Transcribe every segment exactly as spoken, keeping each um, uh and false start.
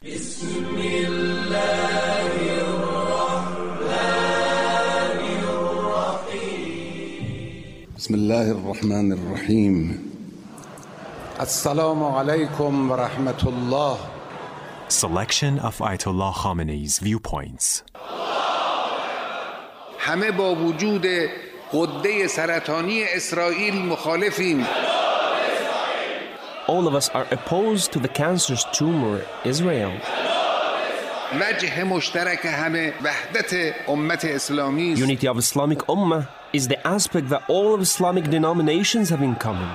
بسم الله الرحمن الرحیم. السلام علیکم و رحمت الله. Selection of Ayatollah Khamenei's viewpoints. همه با وجود غده سرطانی اسرائیل مخالفیم. All of us are opposed to the cancerous tumor, Israel. وجه مشترک همه وحدت امت اسلامی است. Unity of Islamic Ummah is the aspect that all of Islamic denominations have in common.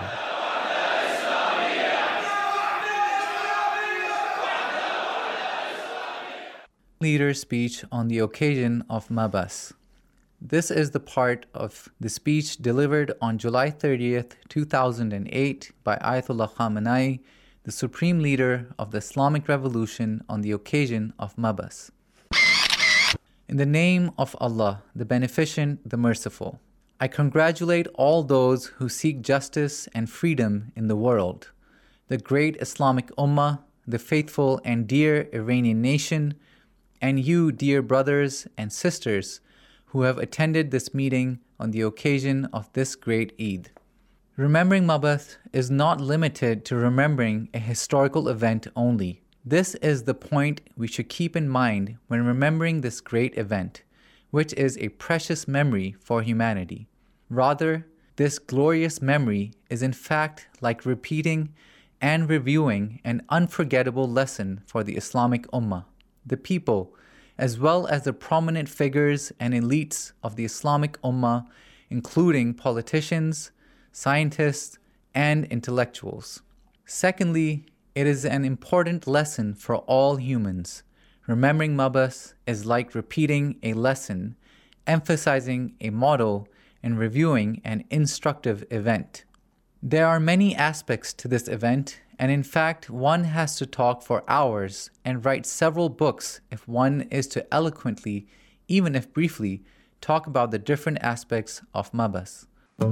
Leader's speech on the occasion of Mabas. This is the part of the speech delivered on July thirtieth, two thousand eight by Ayatollah Khamenei, the supreme leader of the Islamic Revolution, on the occasion of Mabas. In the name of Allah, the Beneficent, the Merciful, I congratulate all those who seek justice and freedom in the world, the great Islamic Ummah, the faithful and dear Iranian nation, and you, dear brothers and sisters, who have attended this meeting on the occasion of this great Eid. Remembering Mabas is not limited to remembering a historical event only. This is the point we should keep in mind when remembering this great event, which is a precious memory for humanity. Rather, this glorious memory is in fact like repeating and reviewing an unforgettable lesson for the Islamic Ummah, the people, as well as the prominent figures and elites of the Islamic Ummah, including politicians, scientists, and intellectuals. Secondly, it is an important lesson for all humans. Remembering Mabas is like repeating a lesson, emphasizing a model, and reviewing an instructive event. There are many aspects to this event, and in fact, one has to talk for hours and write several books if one is to eloquently, even if briefly, talk about the different aspects of Mabas.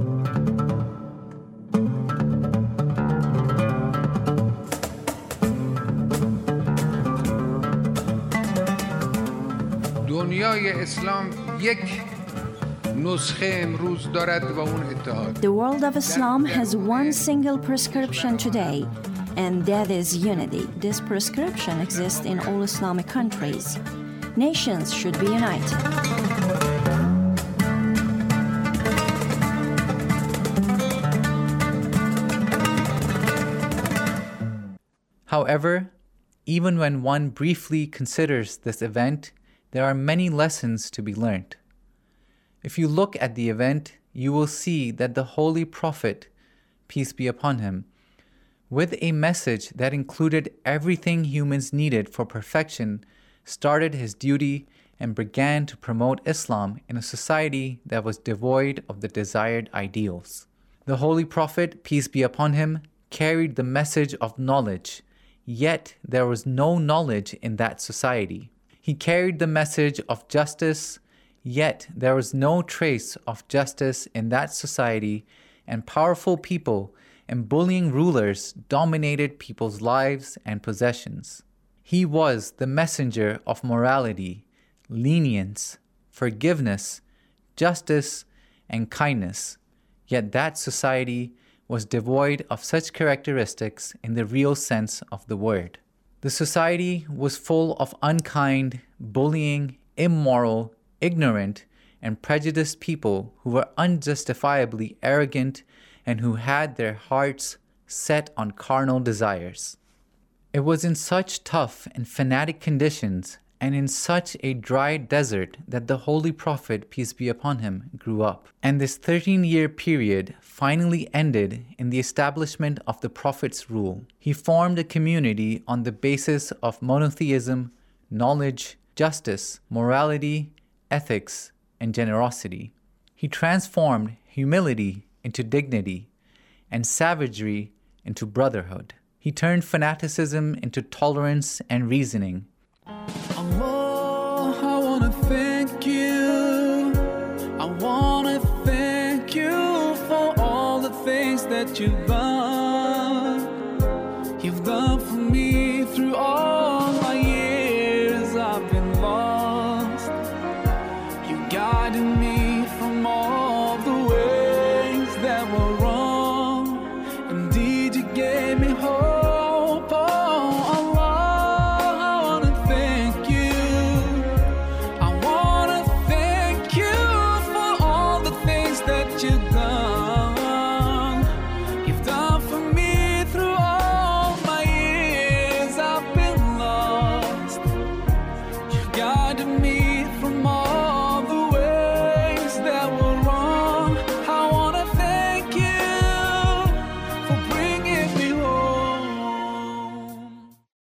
دنیای اسلام یک نسخه امروز دارد و اون اتحاد. The world of Islam has one single prescription today, and that is unity. This prescription exists in all Islamic countries. Nations should be united. However, even when one briefly considers this event, there are many lessons to be learned. If you look at the event, you will see that the Holy Prophet, peace be upon him, with a message that included everything humans needed for perfection, started his duty and began to promote Islam in a society that was devoid of the desired ideals. The Holy Prophet, peace be upon him, carried the message of knowledge, yet there was no knowledge in that society. He carried the message of justice, yet there was no trace of justice in that society, and powerful people and bullying rulers dominated people's lives and possessions. He was the messenger of morality, lenience, forgiveness, justice, and kindness, yet that society was devoid of such characteristics in the real sense of the word. The society was full of unkind, bullying, immoral, ignorant, and prejudiced people who were unjustifiably arrogant and who had their hearts set on carnal desires. It was in such tough and fanatic conditions and in such a dry desert that the Holy Prophet, peace be upon him, grew up. And this thirteen-year period finally ended in the establishment of the Prophet's rule. He formed a community on the basis of monotheism, knowledge, justice, morality, ethics, and generosity. He transformed humility into dignity and savagery into brotherhood. He turned fanaticism into tolerance and reasoning. Allah, I want to thank you. I want to thank you for all the things that you've done.